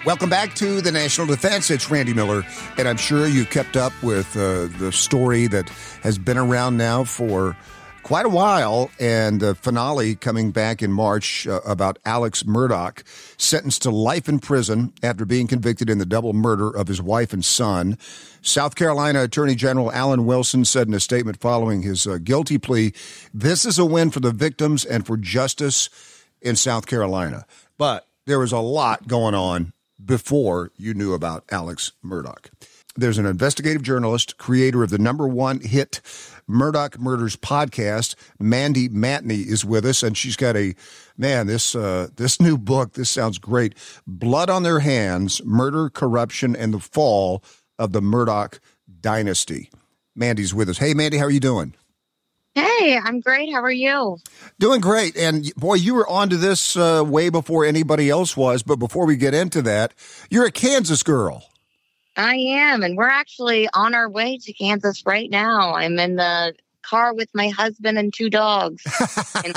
Welcome back to the National Defense. It's Randy Miller, and I'm sure you've kept up with the story that has been around now for quite a while, and the finale coming back in March about Alex Murdaugh, sentenced to life in prison after being convicted in the double murder of his wife and son. South Carolina Attorney General Alan Wilson said in a statement following his guilty plea, "This is a win for the victims and for justice in South Carolina." But there was a lot going on before you knew about Alex Murdaugh. There's an investigative journalist, creator of the #1 hit Murdaugh Murders podcast. Mandy Matney is with us, and she's got this new book. This sounds great. Blood on Their Hands: Murder, Corruption, and the Fall of the Murdaugh Dynasty. Mandy's with us. Hey, Mandy, how are you doing? Hey, I'm great. How are you? Doing great. And boy, you were onto this way before anybody else was. But before we get into that, you're a Kansas girl. I am. And we're actually on our way to Kansas right now. I'm in the car with my husband and 2 dogs. And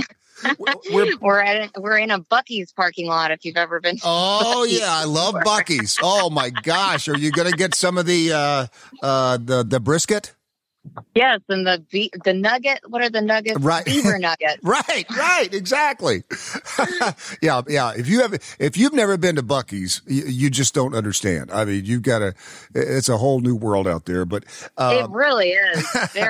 we're in a Buc-ee's parking lot, if you've ever been to Buc-ee's yeah, I love Buc-ee's. Oh, my gosh. Are you going to get some of the brisket? Yes, and the nugget. What are the nuggets? Right. Beaver nugget. Right, exactly. yeah. If you've never been to Buc-ee's, you just don't understand. I mean, it's a whole new world out there. But it really is.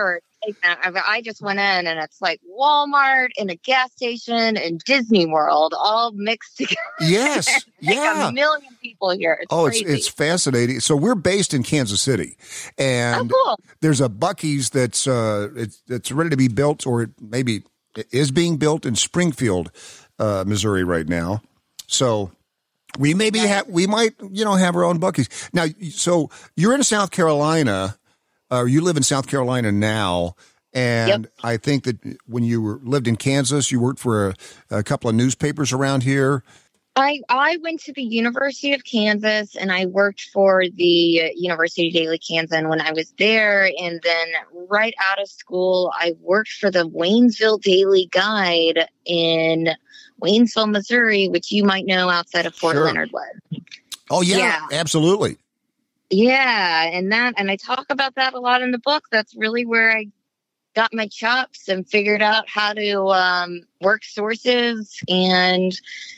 I just went in, and it's like Walmart and a gas station and Disney World all mixed together. Yes, yeah. 1 million people here. It's fascinating. So we're based in Kansas City, and cool. There's a Buc-ee's that's ready to be built, or maybe it is being built in Springfield, Missouri right now. So we might have our own Buc-ee's now. So you're in South Carolina. You live in South Carolina now, and yep. I think that when you lived in Kansas, you worked for a couple of newspapers around here. I went to the University of Kansas, and I worked for the University Daily Kansan when I was there. And then right out of school, I worked for the Waynesville Daily Guide in Waynesville, Missouri, which you might know outside of Fort Leonard Wood. Oh, yeah, absolutely. Yeah, and I talk about that a lot in the book. That's really where I got my chops and figured out how to work sources. And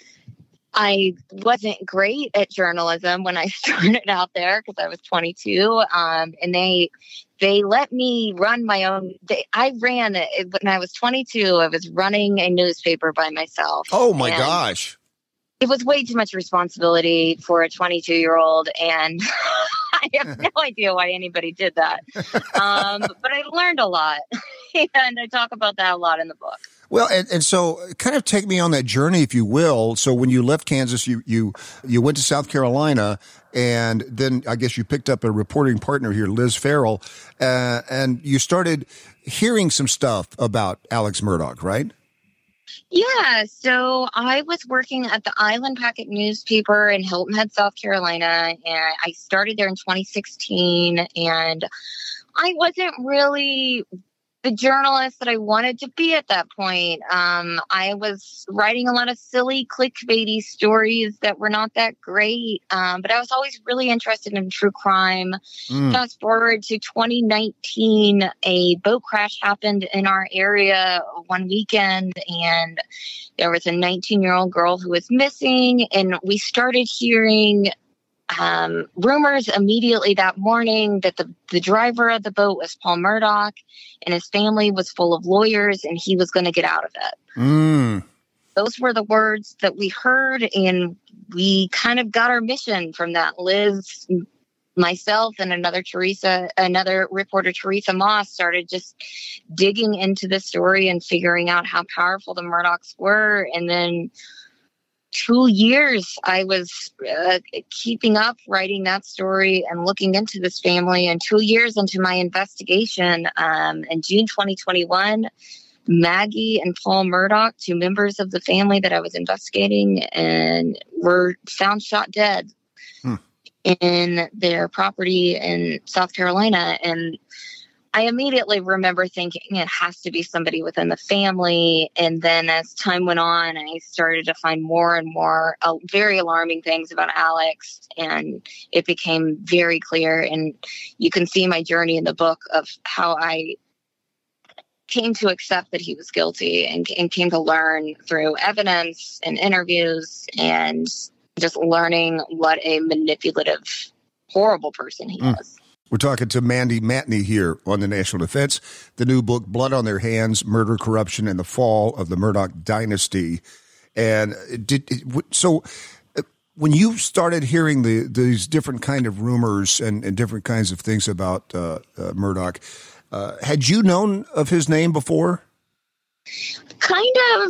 I wasn't great at journalism when I started out there because I was 22. And they let me run my own. I ran it when I was 22. I was running a newspaper by myself. Oh my gosh! It was way too much responsibility for a 22-year-old, and I have no idea why anybody did that. But I learned a lot, and I talk about that a lot in the book. Well, and so kind of take me on that journey, if you will. So when you left Kansas, you went to South Carolina, and then I guess you picked up a reporting partner here, Liz Farrell, and you started hearing some stuff about Alex Murdaugh, right? Yeah, so I was working at the Island Packet newspaper in Hilton Head, South Carolina, and I started there in 2016, and I wasn't really the journalist that I wanted to be at that point. I was writing a lot of silly clickbaity stories that were not that great, but I was always really interested in true crime. Fast forward to 2019, a boat crash happened in our area one weekend, and there was a 19-year-old girl who was missing, and we started hearing rumors immediately that morning that the driver of the boat was Paul Murdaugh, and his family was full of lawyers, and he was going to get out of it. Those were the words that we heard, and we kind of got our mission from that. Liz, myself, and another reporter, Teresa Moss, started just digging into the story and figuring out how powerful the Murdaughs were, and then 2 years I was keeping up writing that story and looking into this family. And 2 years into my investigation, in June 2021, Maggie and Paul Murdaugh, 2 members of the family that I was investigating, and were found shot dead in their property in South Carolina. And I immediately remember thinking it has to be somebody within the family. And then as time went on, I started to find more and more very alarming things about Alex. And it became very clear. And you can see my journey in the book of how I came to accept that he was guilty and came to learn through evidence and interviews and just learning what a manipulative, horrible person he is. We're talking to Mandy Matney here on the National Defense. The new book, Blood on Their Hands, Murder, Corruption, and the Fall of the Murdaugh Dynasty. And when you started hearing these different kind of rumors and different kinds of things about Murdaugh, had you known of his name before? Kind of.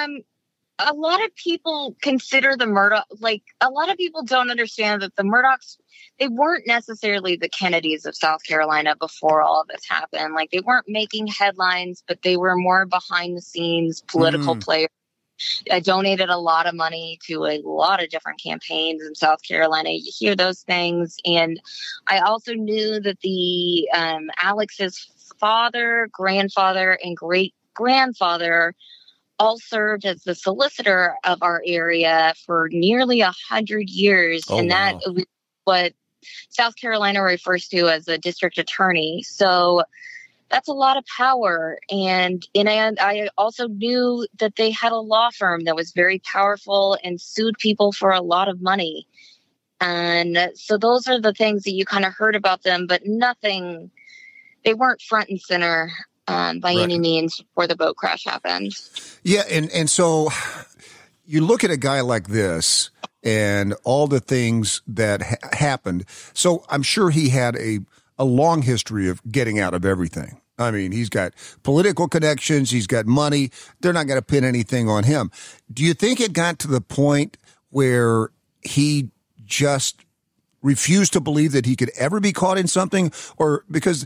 A lot of people consider the Murdaugh, like a lot of people don't understand that the Murdaughs, they weren't necessarily the Kennedys of South Carolina before all of this happened. Like they weren't making headlines, but they were more behind the scenes political players. I donated a lot of money to a lot of different campaigns in South Carolina. You hear those things. And I also knew that the Alex's father, grandfather, and great grandfather all served as the solicitor of our area for nearly 100 years. That was what South Carolina refers to as a district attorney. So that's a lot of power. And I also knew that they had a law firm that was very powerful and sued people for a lot of money. And so those are the things that you kind of heard about them, but nothing, they weren't front and center by any means before the boat crash happened. Yeah. And so you look at a guy like this and all the things that happened. So I'm sure he had a long history of getting out of everything. I mean, he's got political connections. He's got money. They're not going to pin anything on him. Do you think it got to the point where he just refused to believe that he could ever be caught in something? Or because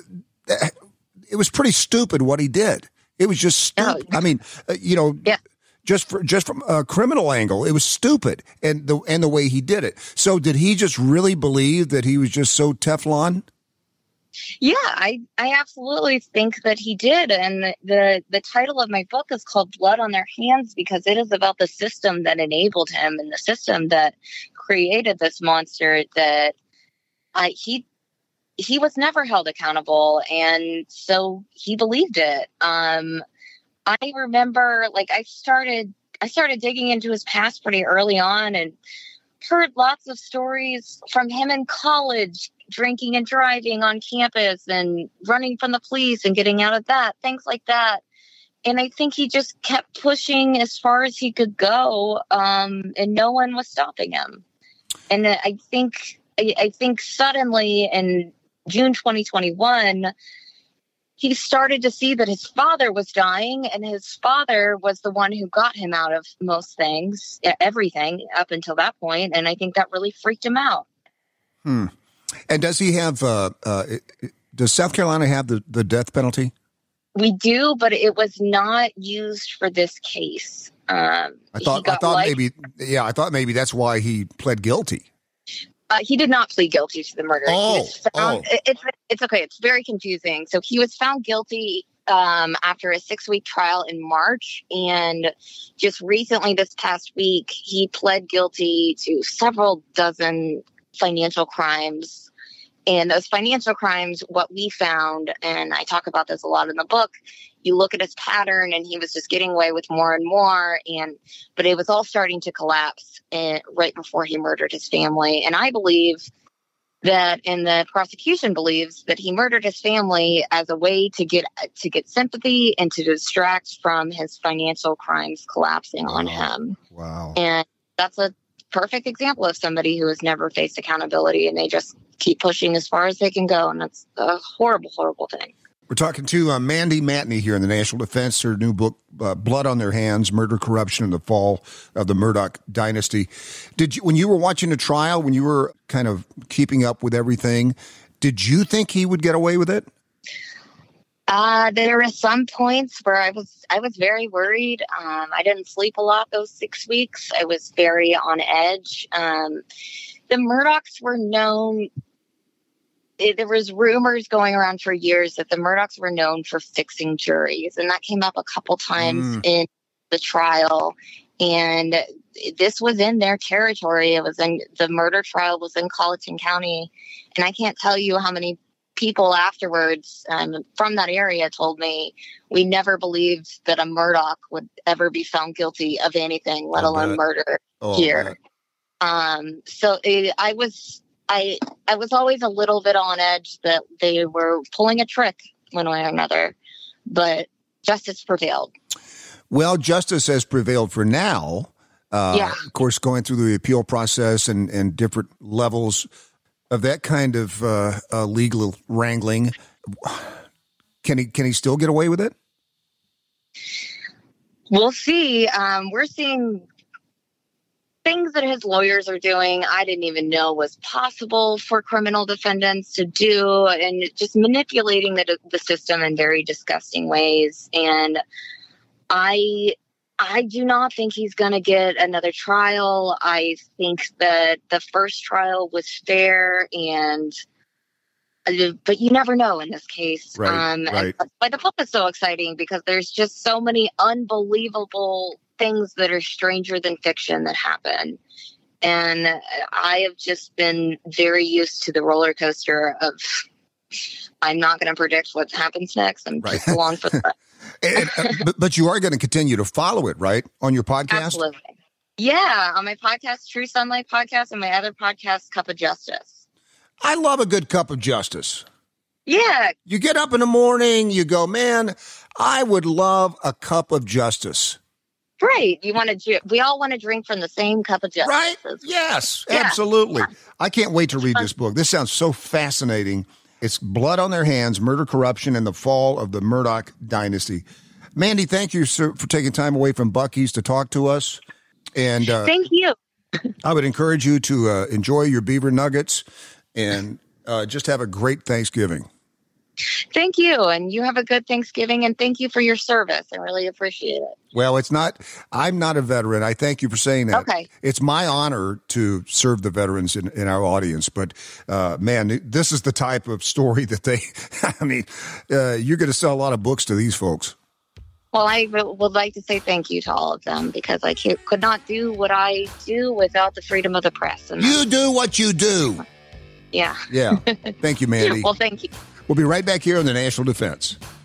it was pretty stupid what he did. It was just stupid. I mean, just from a criminal angle, it was stupid. And the way he did it. So did he just really believe that he was just so Teflon? Yeah, I absolutely think that he did. And the title of my book is called Blood on Their Hands because it is about the system that enabled him and the system that created this monster that he was never held accountable. And so he believed it. I remember I started digging into his past pretty early on and heard lots of stories from him in college, drinking and driving on campus and running from the police and getting out of that, things like that. And I think he just kept pushing as far as he could go, and no one was stopping him. And I think suddenly in June 2021, he started to see that his father was dying, and his father was the one who got him out of most things, everything up until that point. And I think that really freaked him out. And does he have, does South Carolina have the death penalty? We do, but it was not used for this case. I thought maybe that's why he pled guilty. He did not plead guilty to the murder. It's okay. It's very confusing. So he was found guilty after a 6-week trial in March. And just recently this past week, he pled guilty to several dozen financial crimes. And those financial crimes, what we found, and I talk about this a lot in the book, you look at his pattern and he was just getting away with more and more. But it was all starting to collapse right before he murdered his family. And I believe that, and the prosecution believes that he murdered his family as a way to get sympathy and to distract from his financial crimes collapsing on him. Wow. And that's a perfect example of somebody who has never faced accountability and they just keep pushing as far as they can go. And that's a horrible, horrible thing. We're talking to Mandy Matney here in the National Defense, her new book, Blood on Their Hands, Murder, Corruption, and the Fall of the Murdaugh Dynasty. When you were watching the trial, when you were kind of keeping up with everything, did you think he would get away with it? There were some points where I was very worried. I didn't sleep a lot those 6 weeks. I was very on edge. The Murdaughs were known. there was rumors going around for years that the Murdochs were known for fixing juries, and that came up a couple times in the trial. And this was in their territory. It was in the murder trial was in Colleton County, and I can't tell you how many people afterwards from that area told me we never believed that a Murdoch would ever be found guilty of anything, let alone murder here. I was always a little bit on edge that they were pulling a trick one way or another, but justice prevailed. Well, justice has prevailed for now. Of course, going through the appeal process and different levels of that kind of legal wrangling. Can he still get away with it? We'll see. We're seeing things that his lawyers are doing I didn't even know was possible for criminal defendants to do, and just manipulating the system in very disgusting ways. And I do not think he's going to get another trial. I think that the first trial was fair, but you never know in this case. Right. And why the book is so exciting, because there's just so many unbelievable things that are stranger than fiction that happen. And I have just been very used to the roller coaster of, I'm not going to predict what happens next. I'm just along for the but you are going to continue to follow it, right? On your podcast? Absolutely. Yeah. On my podcast, True Sunlight Podcast, and my other podcast, Cup of Justice. I love a good cup of justice. Yeah. You get up in the morning, you go, man, I would love a cup of justice. Right. We all want to drink from the same cup of justice. Right? Yes, absolutely. Yeah. I can't wait to read this book. This sounds so fascinating. It's Blood on Their Hands, Murder, Corruption, and the Fall of the Murdoch Dynasty. Mandy, thank you, sir, for taking time away from Buc-ee's to talk to us. And thank you. I would encourage you to enjoy your beaver nuggets and just have a great Thanksgiving. Thank you. And you have a good Thanksgiving, and thank you for your service. I really appreciate it. Well, I'm not a veteran. I thank you for saying that. Okay. It's my honor to serve the veterans in our audience. But, man, this is the type of story that you're going to sell a lot of books to these folks. Well, I would like to say thank you to all of them, because I could not do what I do without the freedom of the press. And you do what you do. Yeah. Yeah. Thank you, Mandy. Well, thank you. We'll be right back here on the National Defense.